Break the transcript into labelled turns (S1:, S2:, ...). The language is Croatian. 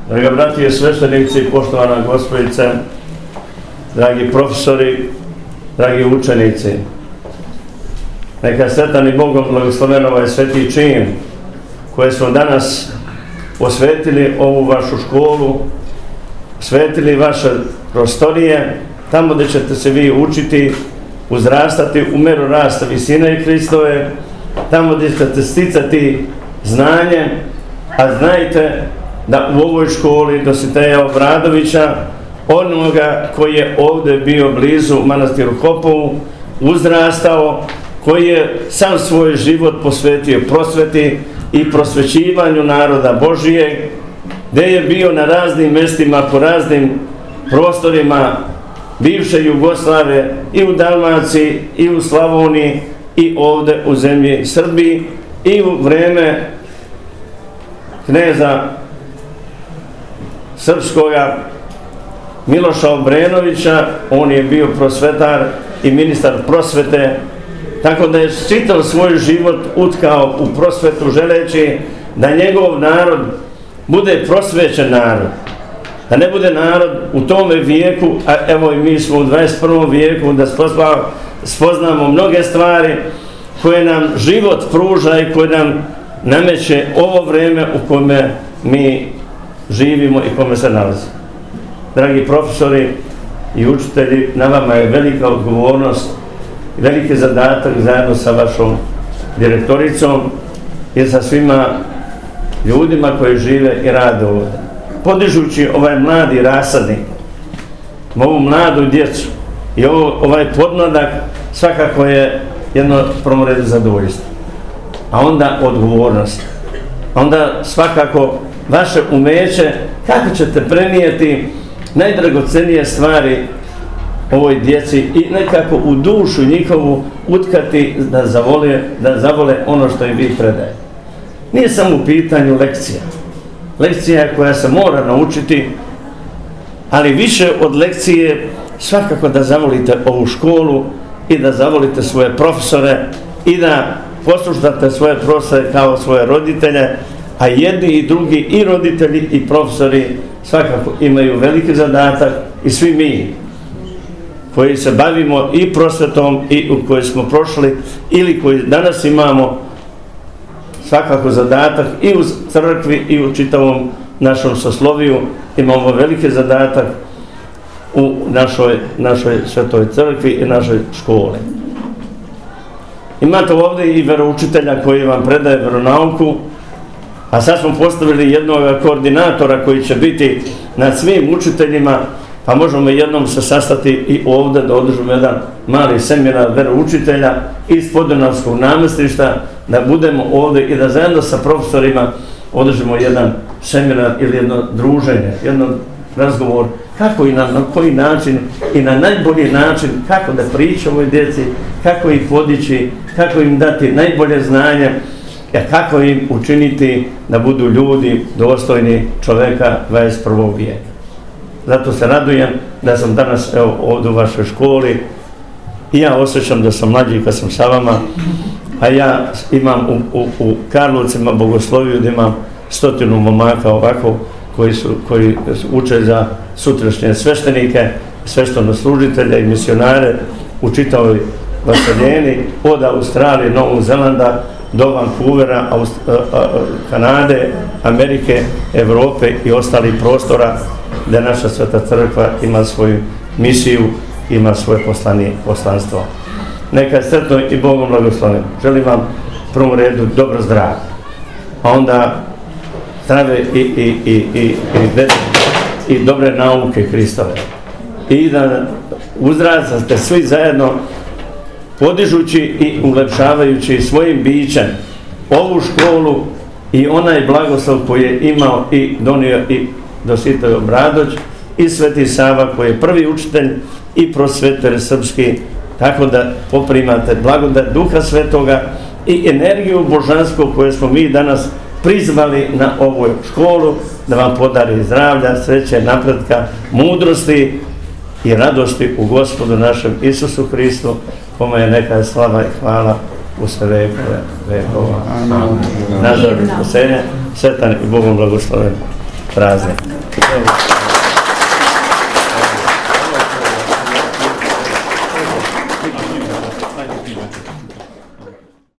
S1: Draga bratije sveštenici, poštovana gospođice, dragi profesori, dragi učenici, neka sretan i Bogom blagosloven ovaj sveti čin koje smo danas osvetili ovu vašu školu, osvetili vaše prostorije, tamo gdje ćete se vi učiti, uzrastati u meru rasta visine Hristove, tamo gdje ćete sticati znanje, a znajte da u ovoj školi Dositeja Obradovića, onoga koji je ovdje bio blizu manastiru Hopovu, uzrastao, koji je sam svoj život posvetio prosveti i prosvećivanju naroda Božijeg, gdje je bio na raznim mjestima, po raznim prostorima bivše Jugoslavije, i u Dalmaciji, i u Slavoniji, i ovdje u zemlji Srbiji, i u vrijeme kneza srpskoga Miloša Obrenovića, on je bio prosvetar i ministar prosvete, tako da je čitav svoj život utkao u prosvetu, želeći da njegov narod bude prosvećen narod, da ne bude narod u tome vijeku, a evo i mi smo u 21. vijeku, da spoznamo mnoge stvari koje nam život pruža i koje nam nameće ovo vrijeme u kome mi živimo i kome se nalazimo. Dragi profesori i učitelji, na vama je velika odgovornost, veliki zadatak zajedno sa vašom direktoricom i sa svima ljudima koji žive i rade ovdje. Podižući ovaj mladi rasadnik, ovu mladu djecu i ovaj podmladak, svakako je jedno prvom redu zadovoljstvo, a onda odgovornost, a onda svakako vaše umeće kako ćete prenijeti najdragocenije stvari ovoj djeci i nekako u dušu njihovu utkati da zavole ono što im vi predajete. Nije samo u pitanju lekcija koja se mora naučiti, ali više od lekcije svakako da zavolite ovu školu i da zavolite svoje profesore i da poslušate svoje profesore kao svoje roditelje, a jedni i drugi, i roditelji i profesori, svakako imaju veliki zadatak, i svi mi koji se bavimo i prosvetom i u kojoj smo prošli ili koji danas imamo svakako zadatak i u crkvi i u čitavom našom sosloviju, imamo veliki zadatak u našoj svetoj crkvi i našoj školi. Imate ovdje i veroučitelja koji vam predaje veronauku, a sad smo postavili jednog koordinatora koji će biti nad svim učiteljima, pa možemo jednom se sastati i ovdje da održimo jedan mali seminar veroučitelja iz Podunavskog namjestništva, da budemo ovdje i da zajedno sa profesorima održimo jedan seminar ili jedno druženje, jedan razgovor kako i na koji način i na najbolji način kako da pričamo ovoj djeci, kako ih podići, kako im dati najbolje znanje, kako im učiniti da budu ljudi dostojni čovjeka 21. vijeka. Zato se radujem da sam danas ovdje u vašoj školi i ja osjećam da sam mlađi kad sam sa vama, a ja imam u Karlovcima bogosloviju da imam 100 momaka ovako koji uče za sutrašnje sveštenike, sveštenoslужitelje i misionare u čitavoj vaseljeni, od Australije, Novog Zelanda do Vancouvera, Kanade, Amerike, Evrope i ostalih prostora gdje naša Sveta Crkva ima svoju misiju, ima svoje poslanstvo. Neka je sretno i Bogom blagosloven. Želim vam u prvom redu dobro zdravlje, a onda zdrave i dobre nauke Hristove. I da uzrastate svi zajedno podižući i ulepšavajući svojim bićem ovu školu i onaj blagoslov koji je imao i donio i Dositej Obradović i Sveti Sava koji je prvi učitelj i prosvetar srpski, tako da poprimate blagodat Duha Svetoga i energiju božansku koju smo mi danas prizvali na ovu školu, da vam podari zdravlja, sreće, napretka, mudrosti i radosti u Gospodu našem Isusu Hristu, kome je neka slava i hvala u sve vekova. Nazdrav i spasenje, sretan i Bogom blagosloven praznik. Dobro.